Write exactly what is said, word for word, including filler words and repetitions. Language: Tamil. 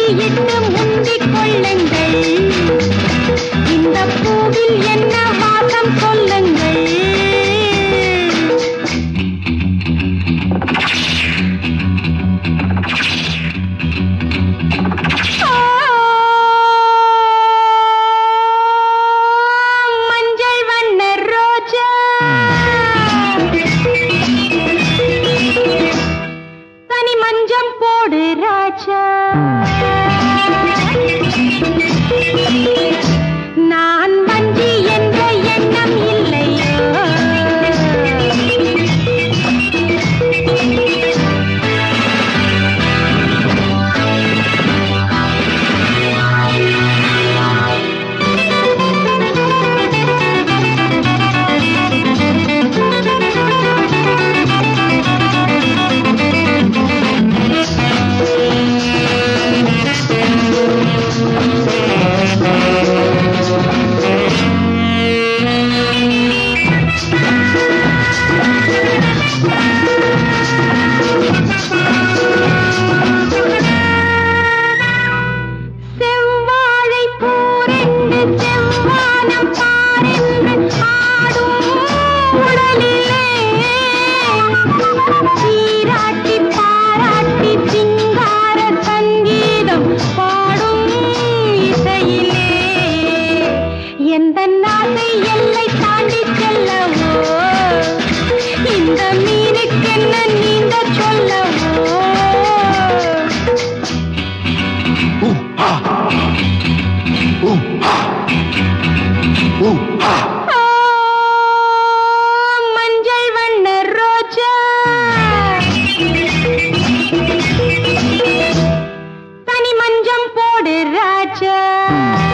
முண்டியிட்டு முந்திக் கொள்ளுங்கள். இந்த பூவில் என்ன வாசம் சொல்லுங்கள். மஞ்சள் வண்ண ரோஜா தனி மஞ்சம் போடு ராஜா. நான் வஞ்சி என்ற எண்ணம் இல்லையோ. செவ்வாழை பூரெண்டு செவ்வானம் பாரென்று ஆடும் உடலிலே சீராட்டி பாராட்டி சிங்கார சங்கீதம் பாடும் இசையிலே எந்த நாளை எல்லை தாண்டி செல்லவோ. இந்த மீனுக்கென்ன நீந்த சொல்லவோ. மஞ்சள் வண்ண ரோஜா தனி மஞ்சம் போடு ராஜா.